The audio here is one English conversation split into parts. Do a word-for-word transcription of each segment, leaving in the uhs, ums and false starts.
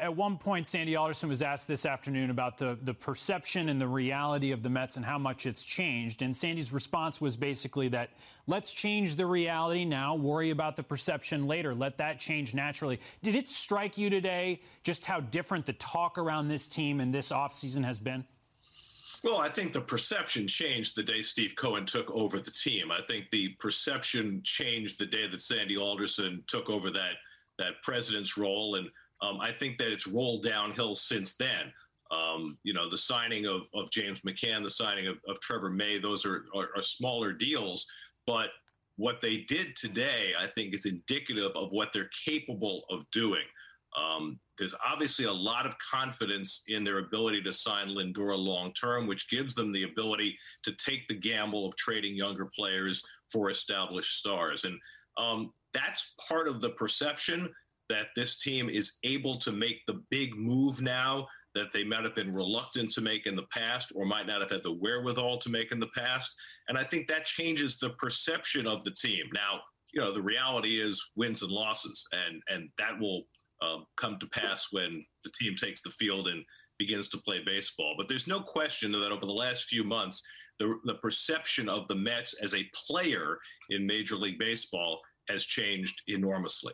at one point, Sandy Alderson was asked this afternoon about the, the perception and the reality of the Mets and how much it's changed. And Sandy's response was basically that let's change the reality now, worry about the perception later, let that change naturally. Did it strike you today just how different the talk around this team and this offseason has been? Well, I think the perception changed the day Steve Cohen took over the team. I think the perception changed the day that Sandy Alderson took over that that president's role. And um, I think that it's rolled downhill since then. Um, you know, the signing of, of James McCann, the signing of, of Trevor May, those are, are, are smaller deals. But what they did today, I think, is indicative of what they're capable of doing. Um, there's obviously a lot of confidence in their ability to sign Lindor long-term, which gives them the ability to take the gamble of trading younger players for established stars. And um, that's part of the perception that this team is able to make the big move now that they might have been reluctant to make in the past or might not have had the wherewithal to make in the past. And I think that changes the perception of the team. Now, you know, the reality is wins and losses, and, and that will Um, come to pass when the team takes the field and begins to play baseball. But there's no question that over the last few months, the, the perception of the Mets as a player in Major League Baseball has changed enormously.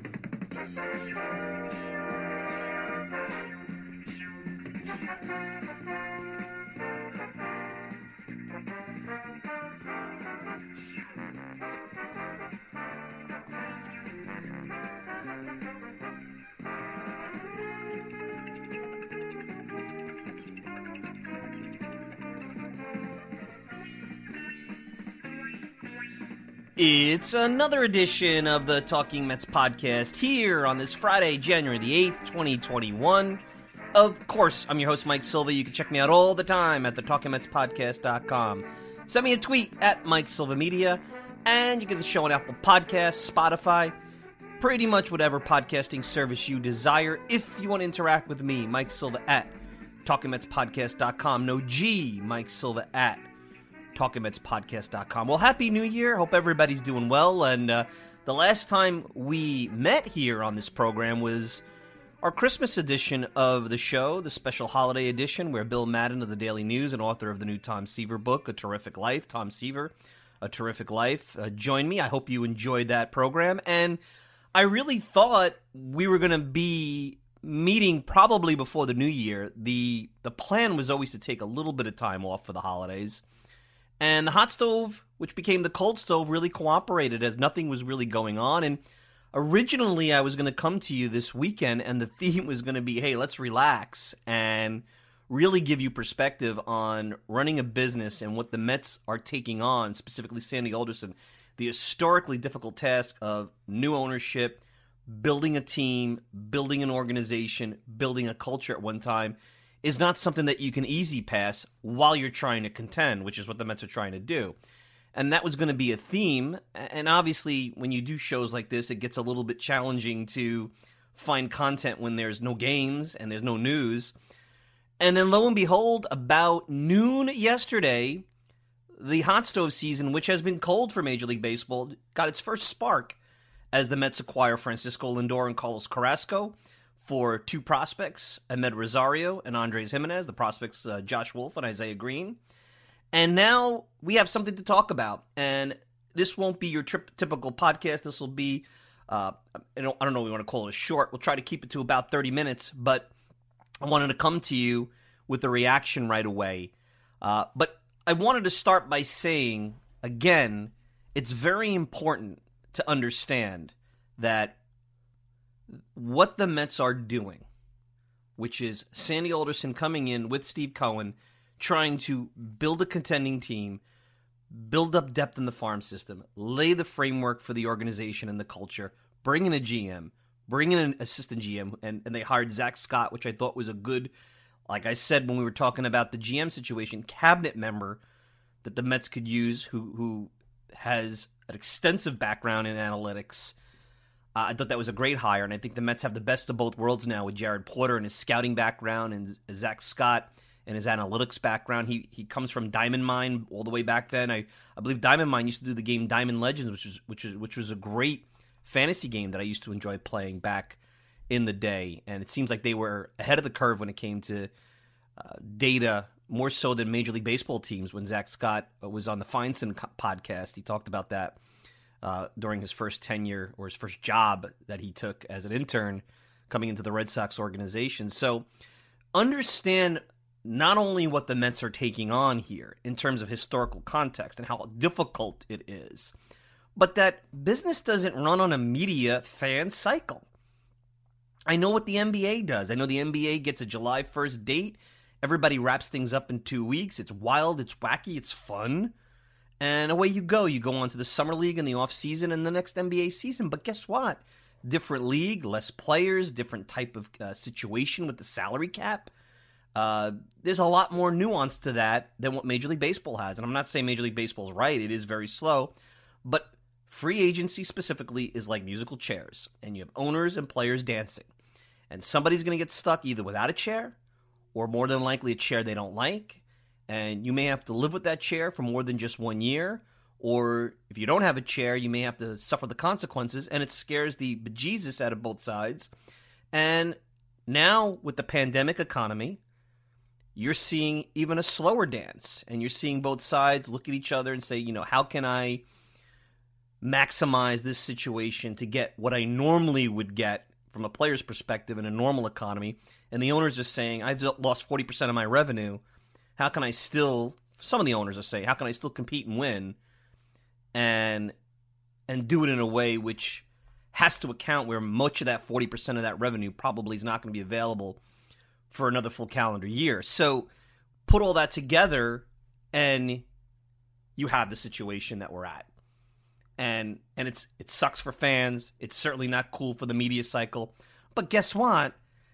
It's another edition of the Talking Mets podcast here on this Friday, January the eighth, twenty twenty-one. Of course, I'm your host, Mike Silva. You can check me out all the time at the talking mets podcast dot com. Send me a tweet at Mike Silva Media, and you get the show on Apple Podcasts, Spotify, pretty much whatever podcasting service you desire. If you want to interact with me, Mike Silva at talking mets podcast dot com. No G, Mike Silva at talking mets podcast dot com. Well, Happy New Year. Hope everybody's doing well. And uh, the last time we met here on this program was our Christmas edition of the show, the special holiday edition, where Bill Madden of the Daily News and author of the new Tom Seaver book, A Terrific Life, Tom Seaver, A Terrific Life, uh, joined me. I hope you enjoyed that program. And I really thought we were going to be meeting probably before the new year. The, the plan was always to take a little bit of time off for the holidays. And the hot stove, which became the cold stove, really cooperated as nothing was really going on. And originally I was going to come to you this weekend and the theme was going to be, hey, let's relax and really give you perspective on running a business and what the Mets are taking on, specifically Sandy Alderson, the historically difficult task of new ownership, building a team, building an organization, building a culture at one time, is not something that you can easy pass while you're trying to contend, which is what the Mets are trying to do. And that was going to be a theme. And obviously, when you do shows like this, it gets a little bit challenging to find content when there's no games and there's no news. And then lo and behold, about noon yesterday, the hot stove season, which has been cold for Major League Baseball, got its first spark as the Mets acquire Francisco Lindor and Carlos Carrasco for two prospects, Ahmed Rosario and Andres Gimenez, the prospects uh, Josh Wolf and Isaiah Green. And now we have something to talk about. And this won't be your trip, typical podcast. This will be, uh, I, don't, I don't know if we want to call it a short. We'll try to keep it to about thirty minutes. But I wanted to come to you with a reaction right away. Uh, but I wanted to start by saying, again, it's very important to understand that what the Mets are doing, which is Sandy Alderson coming in with Steve Cohen, trying to build a contending team, build up depth in the farm system, lay the framework for the organization and the culture, bring in a G M, bring in an assistant G M, and, and they hired Zach Scott, which I thought was a good, like I said when we were talking about the G M situation, cabinet member that the Mets could use who who has an extensive background in analytics. Uh, I thought that was a great hire, and I think the Mets have the best of both worlds now with Jared Porter and his scouting background and Zach Scott and his analytics background. He he comes from Diamond Mine all the way back then. I, I believe Diamond Mine used to do the game Diamond Legends, which was which is which was a great fantasy game that I used to enjoy playing back in the day, and it seems like they were ahead of the curve when it came to uh, data, more so than Major League Baseball teams. When Zach Scott was on the Feinstein podcast, he talked about that uh, during his first tenure or his first job that he took as an intern coming into the Red Sox organization. So understand not only what the Mets are taking on here in terms of historical context and how difficult it is, but that business doesn't run on a media fan cycle. I know what the N B A does. I know the N B A gets a July first date. Everybody wraps things up in two weeks. It's wild, it's wacky, it's fun. And away you go. You go on to the summer league in the offseason and the next N B A season. But guess what? Different league, less players, different type of uh, situation with the salary cap. Uh, there's a lot more nuance to that than what Major League Baseball has. And I'm not saying Major League Baseball is right. It is very slow. But free agency specifically is like musical chairs. And you have owners and players dancing. And somebody's going to get stuck either without a chair or more than likely a chair they don't like. And you may have to live with that chair for more than just one year. Or if you don't have a chair, you may have to suffer the consequences. And it scares the bejesus out of both sides. And now with the pandemic economy, you're seeing even a slower dance. And you're seeing both sides look at each other and say, you know, how can I maximize this situation to get what I normally would get from a player's perspective in a normal economy? And the owners are saying, I've lost forty percent of my revenue. How can I still, some of the owners are saying, how can I still compete and win and and do it in a way which has to account where much of that forty percent of that revenue probably is not going to be available for another full calendar year. So put all that together and you have the situation that we're at. And and it's it sucks for fans. It's certainly not cool for the media cycle. But guess what?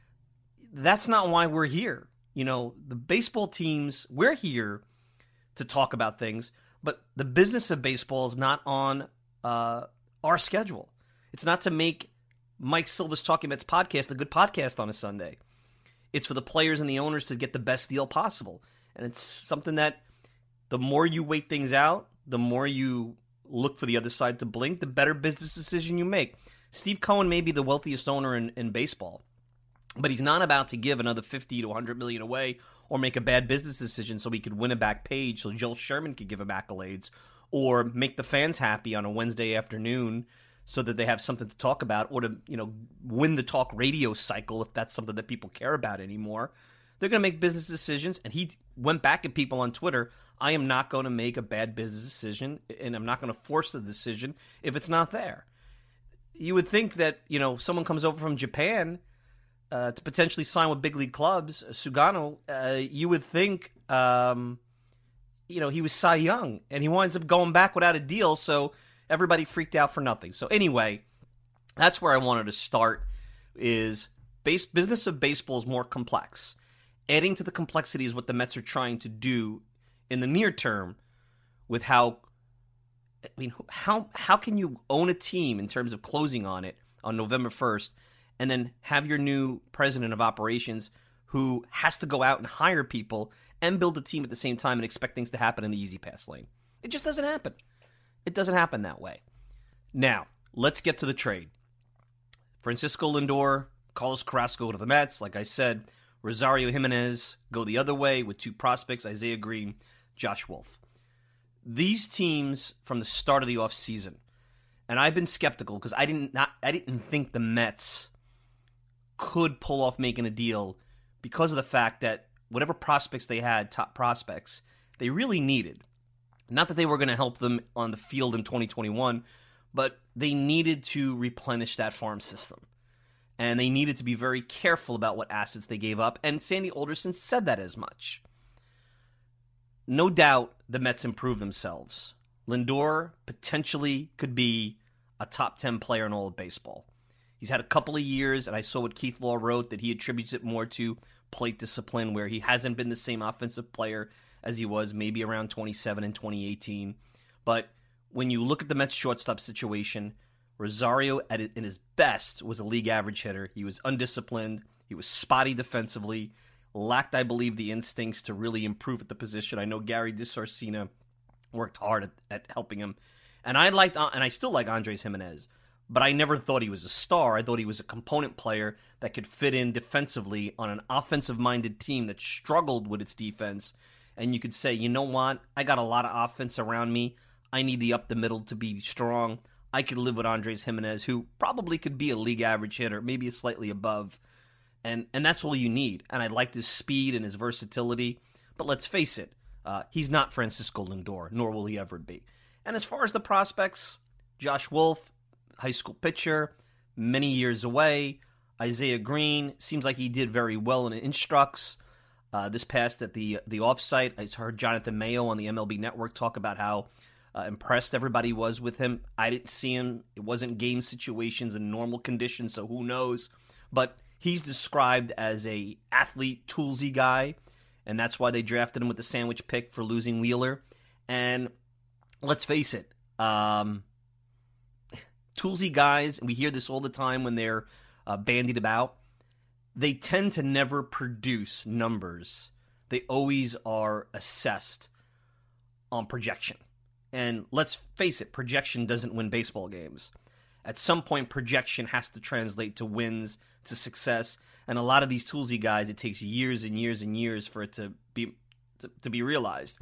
That's not why we're here. You know, the baseball teams, we're here to talk about things, but the business of baseball is not on uh, our schedule. It's not to make Mike Silva's Talking Mets podcast a good podcast on a Sunday. It's for the players and the owners to get the best deal possible. And it's something that the more you wait things out, the more you look for the other side to blink, the better business decision you make. Steve Cohen may be the wealthiest owner in, in baseball, but he's not about to give another fifty to one hundred million away or make a bad business decision so he could win a back page so Joel Sherman could give him accolades, or make the fans happy on a Wednesday afternoon so that they have something to talk about, or to, you know, win the talk radio cycle if that's something that people care about anymore. They're going to make business decisions, and he went back at people on Twitter, I am not going to make a bad business decision, and I'm not going to force the decision if it's not there. You would think that, you know, someone comes over from Japan uh, to potentially sign with big league clubs, Sugano, uh, you would think, um, you know, he was Cy Young, and he winds up going back without a deal, so everybody freaked out for nothing. So anyway, that's where I wanted to start, is base, business of baseball is more complex. Adding to the complexity is what the Mets are trying to do in the near term with how, I mean, how how can you own a team in terms of closing on it on November first and then have your new president of operations who has to go out and hire people and build a team at the same time and expect things to happen in the easy pass lane? It just doesn't happen. It doesn't happen that way. Now, let's get to the trade. Francisco Lindor, Carlos Carrasco to the Mets. Like I said, Rosario Jimenez go the other way with two prospects, Isaiah Green, Josh Wolf. These teams from the start of the offseason, and I've been skeptical because I didn't not I didn't think the Mets could pull off making a deal because of the fact that whatever prospects they had, top prospects, they really needed. Not that they were going to help them on the field in twenty twenty-one, but they needed to replenish that farm system. And they needed to be very careful about what assets they gave up, and Sandy Alderson said that as much. No doubt the Mets improved themselves. Lindor potentially could be a top ten player in all of baseball. He's had a couple of years, and I saw what Keith Law wrote, that he attributes it more to plate discipline, where he hasn't been the same offensive player as he was maybe around twenty-seven and twenty eighteen. But when you look at the Mets shortstop situation, Rosario, at it, in his best, was a league average hitter. He was undisciplined. He was spotty defensively. Lacked, I believe, the instincts to really improve at the position. I know Gary DiSarcina worked hard at, at helping him. And I liked, and I still like Andres Jimenez. but I never thought he was a star. I thought he was a component player that could fit in defensively on an offensive-minded team that struggled with its defense. And you could say, you know what? I got a lot of offense around me. I need the up the middle to be strong. I could live with Andres Gimenez, who probably could be a league average hitter, maybe slightly above. And and that's all you need. And I liked his speed and his versatility. But let's face it, uh, he's not Francisco Lindor, nor will he ever be. And as far as the prospects, Josh Wolf, high school pitcher, many years away. Isaiah Green, seems like he did very well in Instructs. Uh, this past at the the offsite, I heard Jonathan Mayo on the M L B Network talk about how uh, impressed everybody was with him. I didn't see him. It wasn't game situations and normal conditions, so who knows. But he's described as a athlete, toolsy guy, and that's why they drafted him with the sandwich pick for losing Wheeler. And let's face it, um, toolsy guys, and we hear this all the time when they're uh, bandied about, they tend to never produce numbers. They always are assessed on projection. And let's face it, projection doesn't win baseball games. At some point, projection has to translate to wins, to success. And a lot of these toolsy guys, it takes years and years and years for it to be to, to be realized.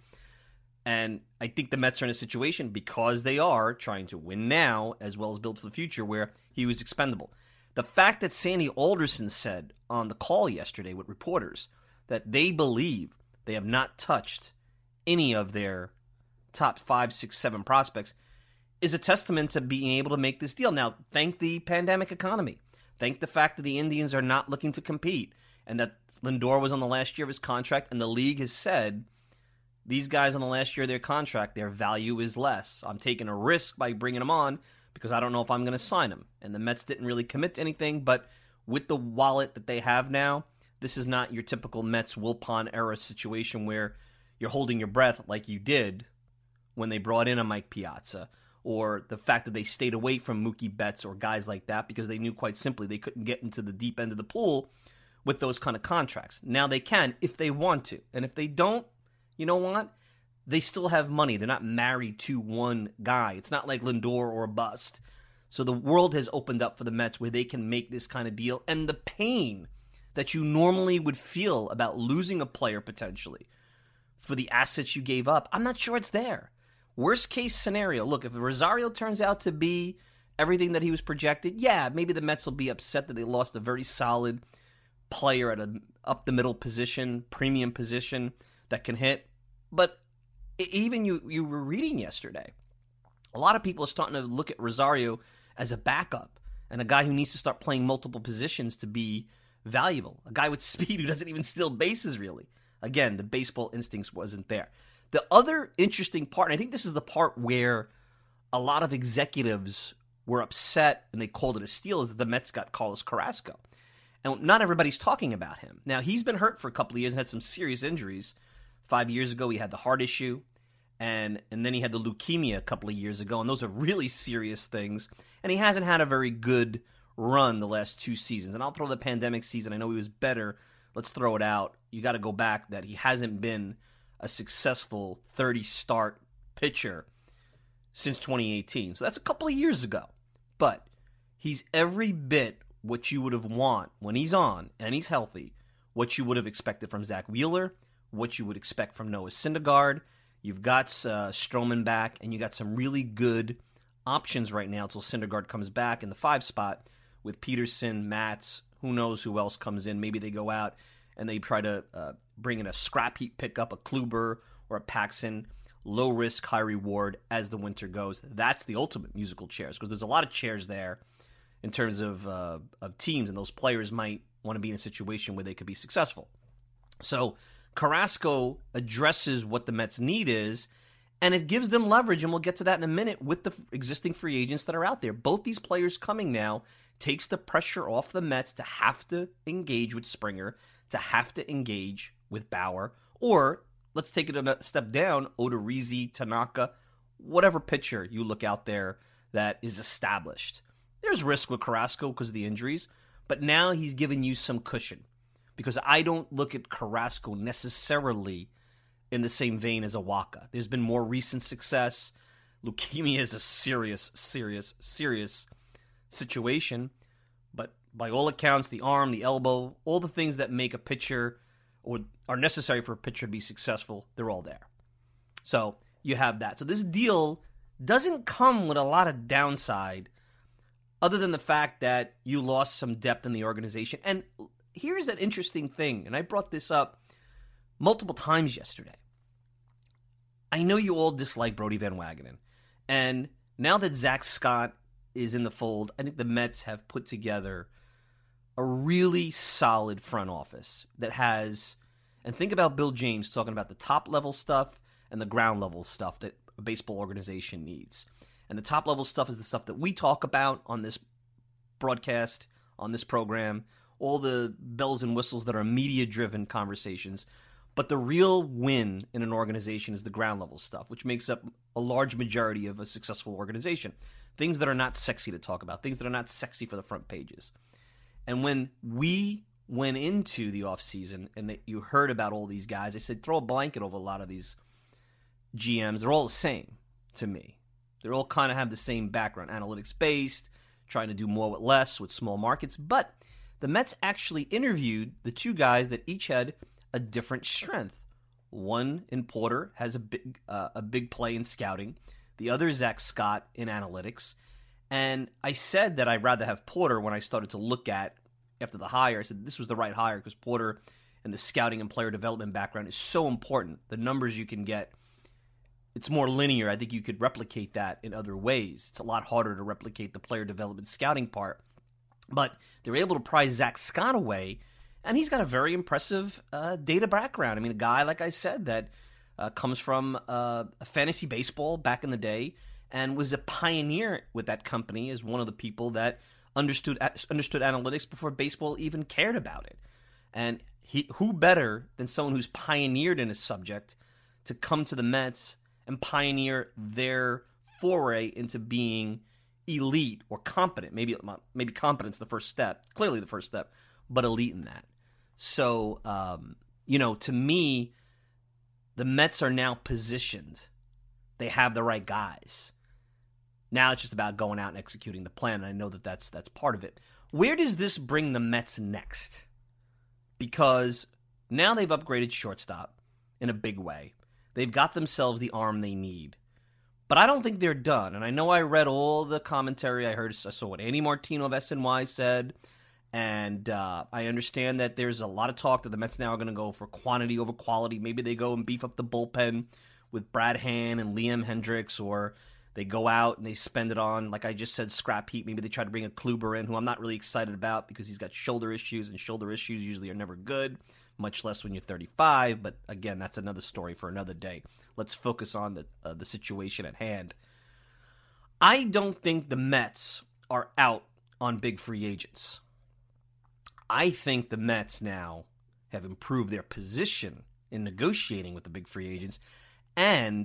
And I think the Mets are in a situation, because they are trying to win now as well as build for the future, where he was expendable. The fact that Sandy Alderson said on the call yesterday with reporters that they believe they have not touched any of their top five, six, seven prospects is a testament to being able to make this deal. Now, thank the pandemic economy. Thank the fact that the Indians are not looking to compete and that Lindor was on the last year of his contract, and the league has said these guys on the last year of their contract, their value is less. I'm taking a risk by bringing them on because I don't know if I'm going to sign them. And the Mets didn't really commit to anything, but with the wallet that they have now, this is not your typical Mets Wilpon era situation where you're holding your breath like you did when they brought in a Mike Piazza, or the fact that they stayed away from Mookie Betts or guys like that because they knew quite simply they couldn't get into the deep end of the pool with those kind of contracts. Now they can if they want to. And if they don't, you know what? They still have money. They're not married to one guy. It's not like Lindor or a bust. So the world has opened up for the Mets where they can make this kind of deal. And the pain that you normally would feel about losing a player potentially for the assets you gave up, I'm not sure it's there. Worst case scenario, look, if Rosario turns out to be everything that he was projected, yeah, maybe the Mets will be upset that they lost a very solid player at an up-the-middle position, premium position that can hit. But even you, you were reading yesterday, a lot of people are starting to look at Rosario as a backup and a guy who needs to start playing multiple positions to be valuable. A guy with speed who doesn't even steal bases, really. Again, the baseball instincts wasn't there. The other interesting part, and I think this is the part where a lot of executives were upset and they called it a steal, is that the Mets got Carlos Carrasco. And not everybody's talking about him. Now, he's been hurt for a couple of years and had some serious injuries. Five years ago, he had the heart issue, and, and then he had the leukemia a couple of years ago, and those are really serious things. And he hasn't had a very good run the last two seasons. And I'll throw the pandemic season. I know he was better. Let's throw it out. You got to go back that he hasn't been a successful thirty-start pitcher since twenty eighteen. So that's a couple of years ago. But he's every bit what you would have want when he's on and he's healthy, what you would have expected from Zach Wheeler, what you would expect from Noah Syndergaard. You've got uh, Stroman back, and you got some really good options right now until Syndergaard comes back in the five spot with Peterson, Matz, who knows who else comes in. Maybe they go out and they try to uh, bring in a scrap heap pickup, a Kluber or a Paxson, low risk, high reward as the winter goes. That's the ultimate musical chairs, because there's a lot of chairs there in terms of uh, of teams, and those players might want to be in a situation where they could be successful. So Carrasco addresses what the Mets' need is, and it gives them leverage, and we'll get to that in a minute, with the existing free agents that are out there. Both these players coming now takes the pressure off the Mets to have to engage with Springer, to have to engage with Bauer, or let's take it a step down, Odorizzi, Tanaka, whatever pitcher you look out there that is established. There's risk with Carrasco because of the injuries, but now he's giving you some cushion, because I don't look at Carrasco necessarily in the same vein as Awaka. There's been more recent success. Leukemia is a serious, serious, serious situation, but by all accounts, the arm, the elbow, all the things that make a pitcher or are necessary for a pitcher to be successful, they're all there. So you have that. So this deal doesn't come with a lot of downside other than the fact that you lost some depth in the organization. And here's an interesting thing, and I brought this up multiple times yesterday. I know you all dislike Brodie Van Wagenen, and now that Zach Scott is in the fold, I think the Mets have put together a really solid front office that has, and think about Bill James talking about the top level stuff and the ground level stuff that a baseball organization needs. And the top level stuff is the stuff that we talk about on this broadcast, on this program, all the bells and whistles that are media-driven conversations. But the real win in an organization is the ground level stuff, which makes up a large majority of a successful organization. Things that are not sexy to talk about, things that are not sexy for the front pages. And when we went into the offseason and that you heard about all these guys, I said throw a blanket over a lot of these G Ms. They're all the same to me. They all kind of have the same background, analytics-based, trying to do more with less with small markets. But the Mets actually interviewed the two guys that each had a different strength. One in Porter has a big uh, a big play in scouting. The other is Zach Scott in analytics. And I said that I'd rather have Porter when I started to look at, after the hire, I said this was the right hire because Porter and the scouting and player development background is so important. The numbers you can get, it's more linear. I think you could replicate that in other ways. It's a lot harder to replicate the player development scouting part. But they were able to pry Zach Scott away, and he's got a very impressive uh, data background. I mean, a guy, like I said, that uh, comes from uh, fantasy baseball back in the day and was a pioneer with that company as one of the people that understood understood analytics before baseball even cared about it. And he, who better than someone who's pioneered in a subject to come to the Mets and pioneer their foray into being elite or competent. Maybe maybe competence the first step, clearly the first step, but elite in that. So, um, you know, to me, the Mets are now positioned. They have the right guys. Now it's just about going out and executing the plan. And I know that that's, that's part of it. Where does this bring the Mets next? Because now they've upgraded shortstop in a big way. They've got themselves the arm they need. But I don't think they're done. And I know I read all the commentary. I heard, I saw what Andy Martino of S N Y said. And uh, I understand that there's a lot of talk that the Mets now are going to go for quantity over quality. Maybe they go and beef up the bullpen with Brad Hand and Liam Hendricks, or they go out and they spend it on, like I just said, scrap heap. Maybe they try to bring a Kluber in, who I'm not really excited about because he's got shoulder issues, and shoulder issues usually are never good, much less when you're thirty-five. But again, that's another story for another day. Let's focus on the uh, the situation at hand. I don't think the Mets are out on big free agents. I think the Mets now have improved their position in negotiating with the big free agents, and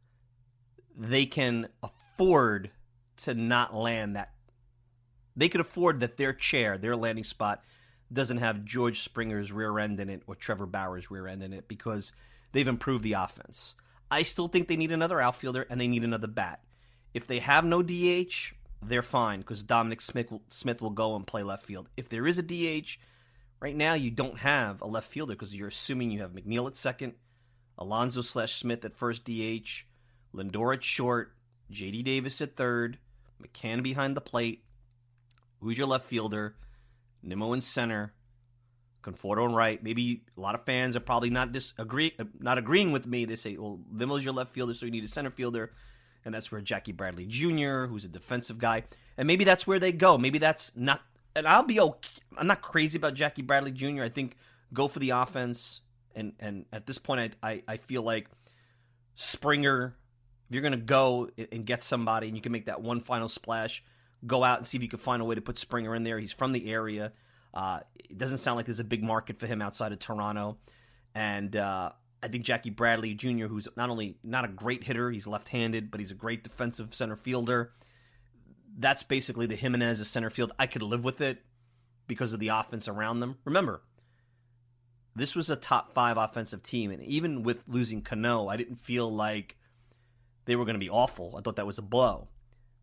they can afford to not land that. They could afford that their chair, their landing spot, doesn't have George Springer's rear end in it or Trevor Bauer's rear end in it because they've improved the offense. I still think they need another outfielder and they need another bat. If they have no D H, they're fine because Dominic Smith will, Smith will go and play left field. If there is a D H, right now you don't have a left fielder because you're assuming you have McNeil at second, Alonso slash Smith at first D H, Lindor at short, J D Davis at third, McCann behind the plate. Who's your left fielder? Nimmo in center, Conforto in right. Maybe a lot of fans are probably not disagree, not agreeing with me. They say, well, Nimmo's your left fielder, so you need a center fielder. And that's where Jackie Bradley Junior, who's a defensive guy, and maybe that's where they go. Maybe that's not, and I'll be okay. I'm not crazy about Jackie Bradley Junior I think go for the offense, and and at this point, I I, I feel like Springer, if you're going to go and get somebody and you can make that one final splash, go out and see if you can find a way to put Springer in there. He's from the area. Uh, it doesn't sound like there's a big market for him outside of Toronto, and uh, I think Jackie Bradley Junior, who's not only not a great hitter, he's left-handed, but he's a great defensive center fielder. That's basically the Jimenez as center field. I could live with it because of the offense around them. Remember, this was a top five offensive team, and even with losing Cano, I didn't feel like they were going to be awful. I thought that was a blow.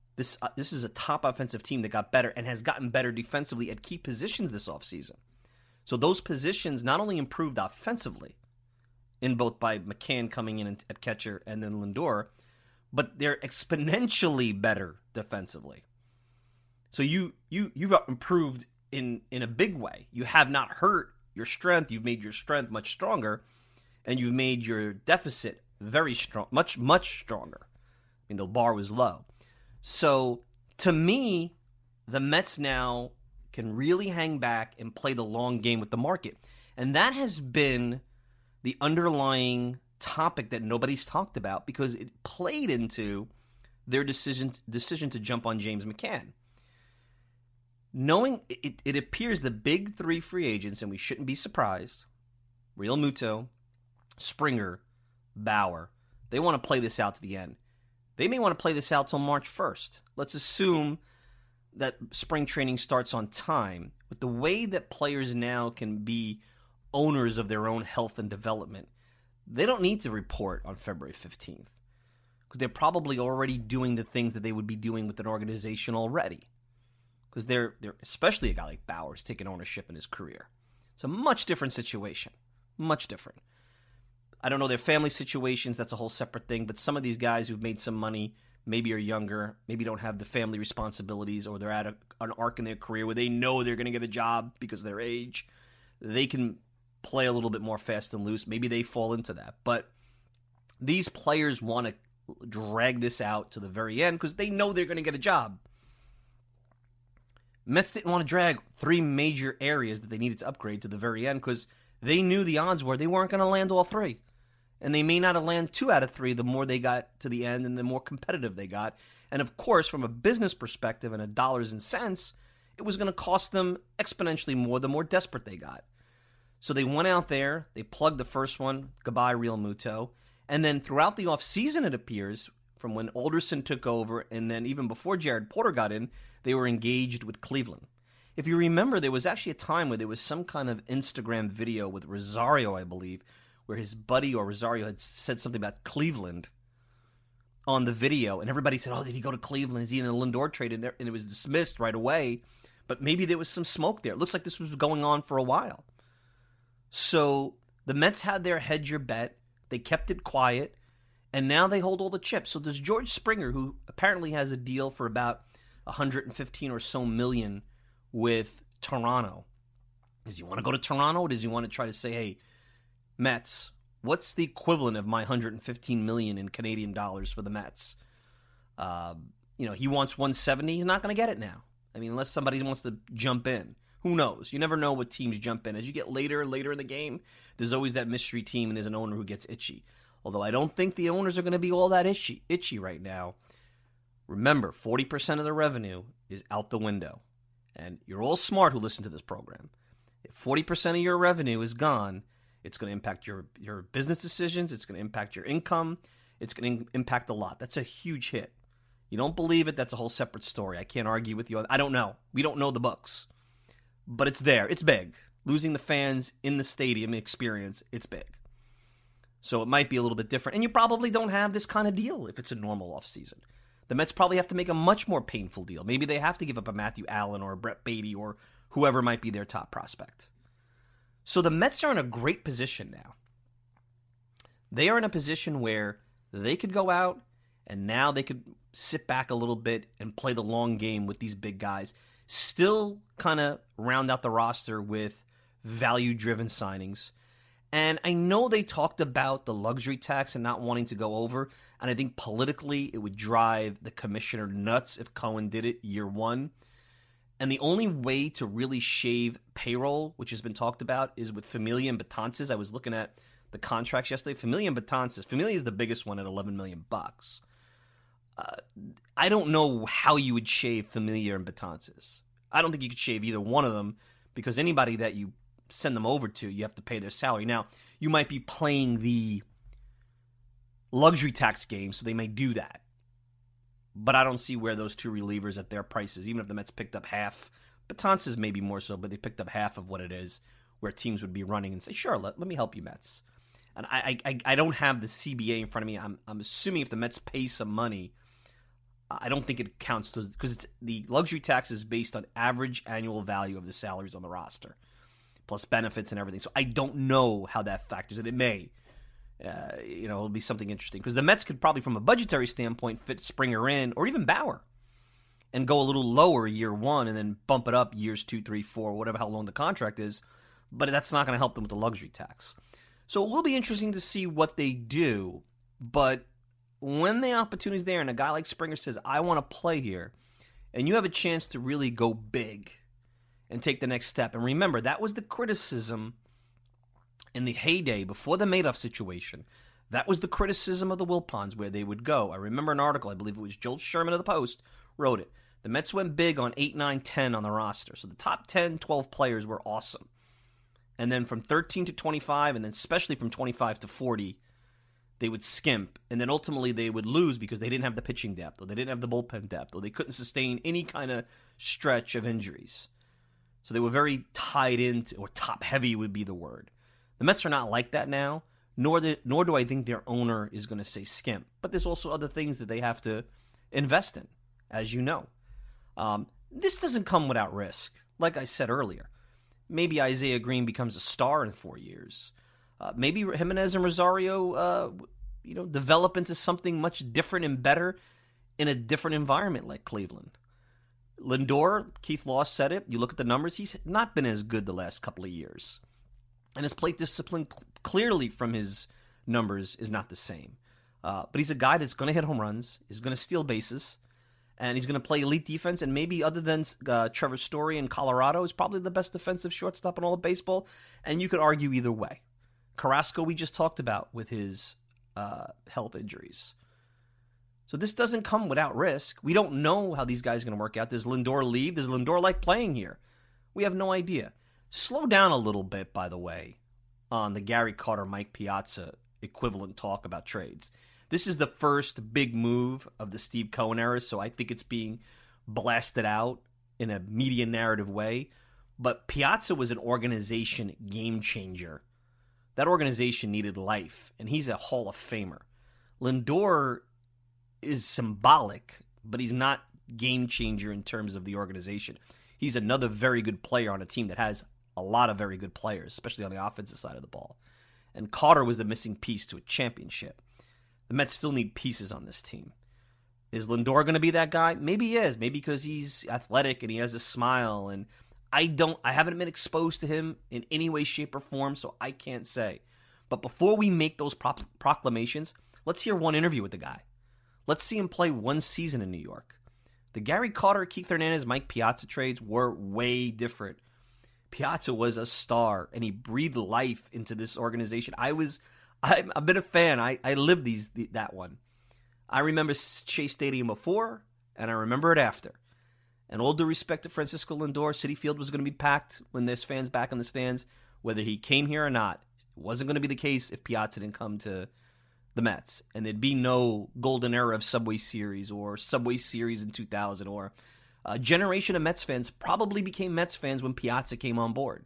This uh, this is a top offensive team that got better and has gotten better defensively at key positions this offseason. So those positions not only improved offensively, in both by McCann coming in at catcher and then Lindor, but they're exponentially better defensively. So you you you've improved in in a big way. You have not hurt your strength. You've made your strength much stronger, and you've made your deficit very strong, much much stronger. I mean, the bar was low. So to me, the Mets now can really hang back and play the long game with the market, and that has been the underlying topic that nobody's talked about because it played into their decision decision to jump on James McCann. Knowing it, it appears the big three free agents, and we shouldn't be surprised, Real Muto, Springer, Bauer, they want to play this out to the end. They may want to play this out till March first. Let's assume that spring training starts on time. With the way that players now can be owners of their own health and development, they don't need to report on February fifteenth because they're probably already doing the things that they would be doing with an organization already. Because they're, they're, especially a guy like Bauer's taking ownership in his career. It's a much different situation. Much different. I don't know their family situations, that's a whole separate thing, but some of these guys who've made some money maybe are younger, maybe don't have the family responsibilities, or they're at a, an arc in their career where they know they're going to get a job because of their age. They can play a little bit more fast and loose. Maybe they fall into that. But these players want to drag this out to the very end because they know they're going to get a job. Mets didn't want to drag three major areas that they needed to upgrade to the very end because they knew the odds were they weren't going to land all three. And they may not have landed two out of three the more they got to the end and the more competitive they got. And of course, from a business perspective and a dollars and cents, it was going to cost them exponentially more the more desperate they got. So they went out there, they plugged the first one, goodbye Real Muto. And then throughout the offseason, it appears, from when Alderson took over and then even before Jared Porter got in, they were engaged with Cleveland. If you remember, there was actually a time where there was some kind of Instagram video with Rosario, I believe, where his buddy or Rosario had said something about Cleveland on the video, and everybody said, oh, did he go to Cleveland? Is he in a Lindor trade? And it was dismissed right away, but maybe there was some smoke there. It looks like this was going on for a while. So the Mets had their hedge your bet. They kept it quiet, and now they hold all the chips. So there's George Springer, who apparently has a deal for about one hundred fifteen or so million with Toronto. Does he want to go to Toronto, or does he want to try to say, hey, Mets, what's the equivalent of my one hundred fifteen million in Canadian dollars for the Mets? Uh, you know, he wants one hundred seventy. He's not going to get it now. I mean, unless somebody wants to jump in. Who knows? You never know what teams jump in. As you get later and later in the game, there's always that mystery team and there's an owner who gets itchy. Although I don't think the owners are going to be all that itchy, itchy right now. Remember, forty percent of the revenue is out the window. And you're all smart who listen to this program. If forty percent of your revenue is gone, it's going to impact your, your business decisions. It's going to impact your income. It's going to impact a lot. That's a huge hit. You don't believe it, that's a whole separate story. I can't argue with you. I don't know. We don't know the books. But it's there. It's big. Losing the fans in the stadium experience, it's big. So it might be a little bit different. And you probably don't have this kind of deal if it's a normal offseason. The Mets probably have to make a much more painful deal. Maybe they have to give up a Matthew Allen or a Brett Beatty or whoever might be their top prospect. So the Mets are in a great position now. They are in a position where they could go out and now they could sit back a little bit and play the long game with these big guys. Still kind of round out the roster with value-driven signings. And I know they talked about the luxury tax and not wanting to go over, and I think politically it would drive the commissioner nuts if Cohen did it year one. And the only way to really shave payroll, which has been talked about, is with Familia and Betances. I was looking at the contracts yesterday. Familia and Betances. Familia is the biggest one at eleven million bucks. Uh, I don't know how you would shave Familia and Betances. I don't think you could shave either one of them because anybody that you send them over to, you have to pay their salary. Now, you might be playing the luxury tax game, so they may do that. But I don't see where those two relievers at their prices, even if the Mets picked up half, Betances maybe more so, but they picked up half of what it is, where teams would be running and say, sure, let, let me help you, Mets. And I, I I don't have the C B A in front of me. I'm I'm assuming if the Mets pay some money, I don't think it counts because it's the luxury tax is based on average annual value of the salaries on the roster, plus benefits and everything. So I don't know how that factors in. It may, uh, you know, it'll be something interesting because the Mets could probably, from a budgetary standpoint, fit Springer in or even Bauer and go a little lower year one and then bump it up years two, three, four, whatever how long the contract is. But that's not going to help them with the luxury tax. So it will be interesting to see what they do. But when the opportunity's there and a guy like Springer says, I want to play here, and you have a chance to really go big and take the next step. And remember, that was the criticism in the heyday before the Madoff situation. That was the criticism of the Wilpons, where they would go. I remember an article, I believe it was Joel Sherman of the Post, wrote it. The Mets went big on eight, nine, ten on the roster. So the top ten, twelve players were awesome. And then from thirteen to twenty-five, and then especially from twenty-five to forty, they would skimp. And then ultimately they would lose because they didn't have the pitching depth, or they didn't have the bullpen depth, or they couldn't sustain any kind of stretch of injuries. So they were very tied into, or top-heavy would be the word. The Mets are not like that now, nor, the, nor do I think their owner is going to say skimp. But there's also other things that they have to invest in, as you know. Um, this doesn't come without risk. Like I said earlier, maybe Isaiah Green becomes a star in four years. Uh, maybe Jimenez and Rosario, uh, you know, develop into something much different and better in a different environment like Cleveland. Lindor, Keith Law said it. You look at the numbers; he's not been as good the last couple of years, and his plate discipline cl- clearly from his numbers is not the same. Uh, but he's a guy that's going to hit home runs, is going to steal bases, and he's going to play elite defense. And maybe other than uh, Trevor Story in Colorado, is probably the best defensive shortstop in all of baseball. And you could argue either way. Carrasco, we just talked about with his uh, health injuries. So this doesn't come without risk. We don't know how these guys are going to work out. Does Lindor leave? Does Lindor like playing here? We have no idea. Slow down a little bit, by the way, on the Gary Carter, Mike Piazza equivalent talk about trades. This is the first big move of the Steve Cohen era, so I think it's being blasted out in a media narrative way. But Piazza was an organization game changer. That organization needed life, and he's a Hall of Famer. Lindor is symbolic, but he's not game changer in terms of the organization. He's another very good player on a team that has a lot of very good players, especially on the offensive side of the ball. And Carter was the missing piece to a championship. The Mets still need pieces on this team. Is Lindor going to be that guy? Maybe he is. Maybe because he's athletic and he has a smile. And I don't. I haven't been exposed to him in any way, shape, or form, so I can't say. But before we make those pro- proclamations, let's hear one interview with the guy. Let's see him play one season in New York. The Gary Carter, Keith Hernandez, Mike Piazza trades were way different. Piazza was a star, and he breathed life into this organization. I was, I, I've been a fan. I, I lived these the, that one. I remember Chase Stadium before, and I remember it after. And all due respect to Francisco Lindor, Citi Field was going to be packed when there's fans back in the stands, whether he came here or not. It wasn't going to be the case if Piazza didn't come to the Mets, and there'd be no golden era of Subway Series or Subway Series in two thousand, or a generation of Mets fans probably became Mets fans when Piazza came on board.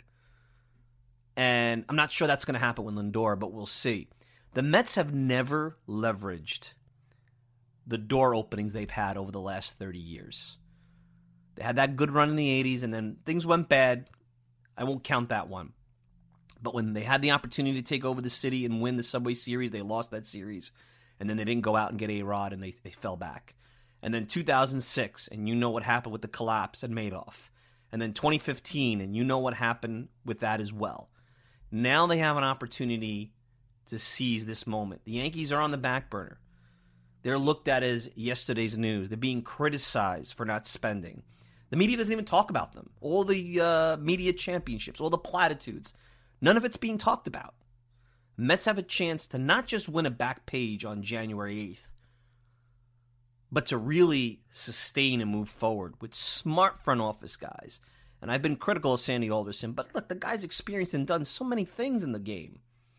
And I'm not sure that's going to happen with Lindor, but we'll see. The Mets have never leveraged the door openings they've had over the last thirty years. They had that good run in the eighties, and then things went bad. I won't count that one. But when they had the opportunity to take over the city and win the Subway Series, they lost that series. And then they didn't go out and get A-Rod, and they, they fell back. And then two thousand six, and you know what happened with the collapse at Madoff. And then twenty fifteen, and you know what happened with that as well. Now they have an opportunity to seize this moment. The Yankees are on the back burner. They're looked at as yesterday's news. They're being criticized for not spending. The media doesn't even talk about them. All the uh, media championships, all the platitudes. None of it's being talked about. Mets have a chance to not just win a back page on January eighth, but to really sustain and move forward with smart front office guys. And I've been critical of Sandy Alderson, but look, the guy's experienced and done so many things in the game.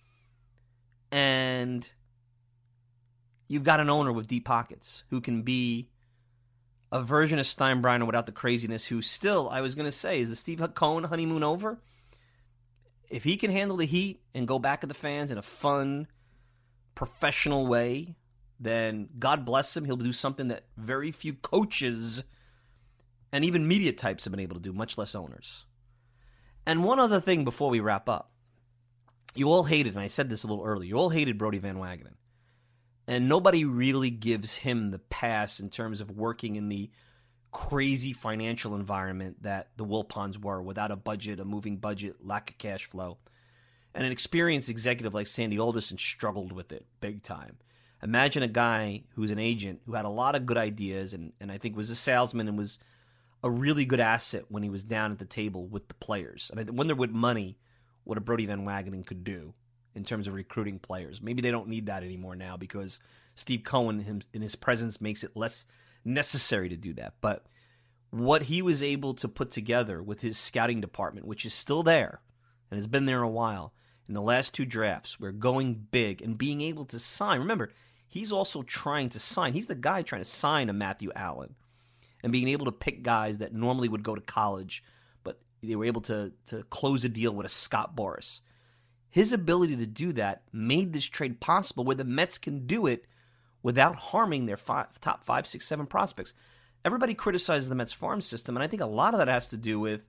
And you've got an owner with deep pockets who can be a version of Steinbrenner without the craziness, who still, I was going to say, is the Steve Cohen honeymoon over? If he can handle the heat and go back at the fans in a fun, professional way, then God bless him. He'll do something that very few coaches and even media types have been able to do, much less owners. And one other thing before we wrap up. You all hated, and I said this a little earlier, you all hated Brodie Van Wagenen. And nobody really gives him the pass in terms of working in the crazy financial environment that the Wilpons were, without a budget, a moving budget, lack of cash flow. And an experienced executive like Sandy Alderson struggled with it big time. Imagine a guy who's an agent who had a lot of good ideas and, and I think was a salesman and was a really good asset when he was down at the table with the players. And I wonder what money, what a Brodie Van Wagenen could do in terms of recruiting players. Maybe they don't need that anymore now because Steve Cohen him, in his presence makes it less necessary to do that. But what he was able to put together with his scouting department, which is still there and has been there a while, in the last two drafts, we're going big and being able to sign. Remember, he's also trying to sign. He's the guy trying to sign a Matthew Allen and being able to pick guys that normally would go to college, but they were able to, to close a deal with a Scott Boras. His ability to do that made this trade possible where the Mets can do it without harming their five, top five, six, seven prospects. Everybody criticizes the Mets farm system, and I think a lot of that has to do with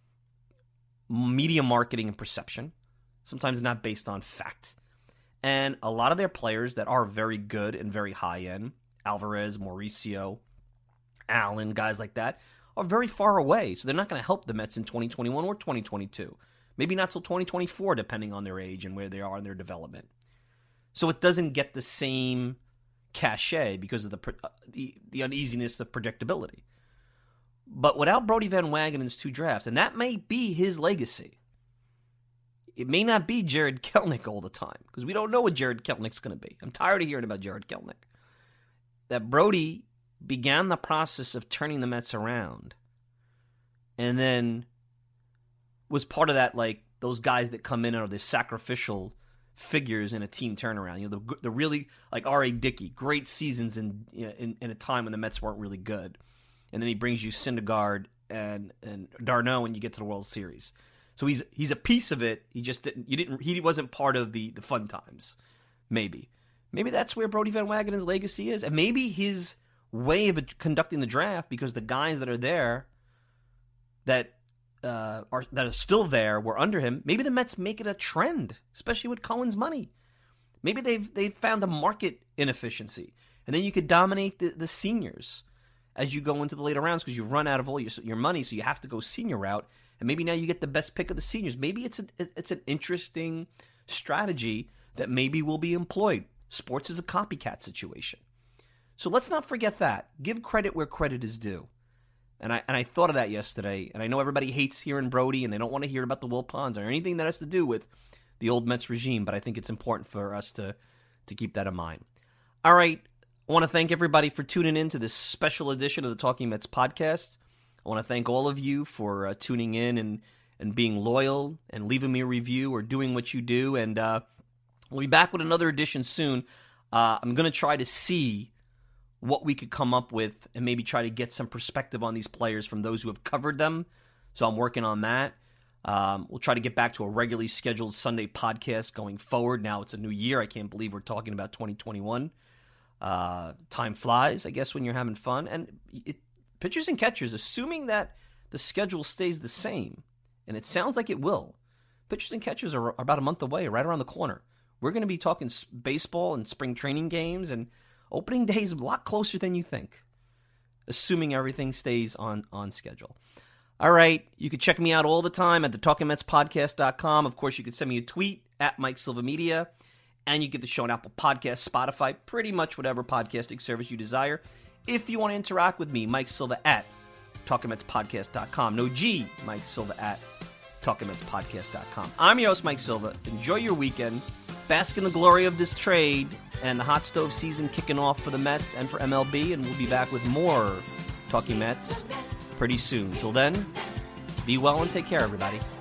media marketing and perception, sometimes not based on fact. And a lot of their players that are very good and very high-end, Alvarez, Mauricio, Allen, guys like that, are very far away. So they're not going to help the Mets in twenty twenty-one or twenty twenty-two. Maybe not till twenty twenty-four, depending on their age and where they are in their development. So it doesn't get the same cachet because of the the, the uneasiness of predictability. But without Brodie Van Wagenen's two drafts, and that may be his legacy, it may not be Jared Kelenic all the time because we don't know what Jared Kelenic's going to be. I'm tired of hearing about Jared Kelenic. That Brodie began the process of turning the Mets around and then was part of that, like those guys that come in and are the sacrificial figures in a team turnaround. You know, the the really, like R A. Dickey, great seasons in, you know, in in a time when the Mets weren't really good. And then he brings you Syndergaard and and d'Arnaud and you get to the World Series. So he's he's a piece of it. He just didn't you didn't he wasn't part of the the fun times. Maybe. Maybe that's where Brodie Van Wagenen's legacy is. And maybe his way of conducting the draft, because the guys that are there that uh, are that are still there were under him. Maybe the Mets make it a trend, especially with Cohen's money. Maybe they've they've found a market inefficiency, and then you could dominate the, the seniors as you go into the later rounds because you've run out of all your your money, so you have to go senior route. And maybe now you get the best pick of the seniors. Maybe it's a, it's an interesting strategy that maybe will be employed. Sports is a copycat situation. So let's not forget that. Give credit where credit is due. And I and I thought of that yesterday, and I know everybody hates hearing Brodie, and they don't want to hear about the Wilpons or anything that has to do with the old Mets regime, but I think it's important for us to, to keep that in mind. All right, I want to thank everybody for tuning in to this special edition of the Talking Mets podcast. I want to thank all of you for uh, tuning in and, and being loyal and leaving me a review or doing what you do, and uh, we'll be back with another edition soon. Uh, I'm going to try to see what we could come up with and maybe try to get some perspective on these players from those who have covered them. So I'm working on that. Um, we'll try to get back to a regularly scheduled Sunday podcast going forward. Now it's a new year. I can't believe we're talking about twenty twenty-one. Uh, time flies, I guess, when you're having fun. And it, pitchers and catchers, assuming that the schedule stays the same, and it sounds like it will, pitchers and catchers are about a month away, right around the corner. We're going to be talking baseball and spring training games, and opening day is a lot closer than you think, assuming everything stays on, on schedule. All right, you can check me out all the time at the talking mets podcast dot com. Of course, you can send me a tweet at Mike Silva Media, and you get the show on Apple Podcasts, Spotify, pretty much whatever podcasting service you desire. If you want to interact with me, Mike Silva at talking mets podcast dot com. No G, Mike Silva at talking mets podcast dot com. I'm your host, Mike Silva. Enjoy your weekend. Bask in the glory of this trade and the hot stove season kicking off for the Mets and for M L B, and we'll be back with more Talking Mets pretty soon. Till then, be well and take care, everybody.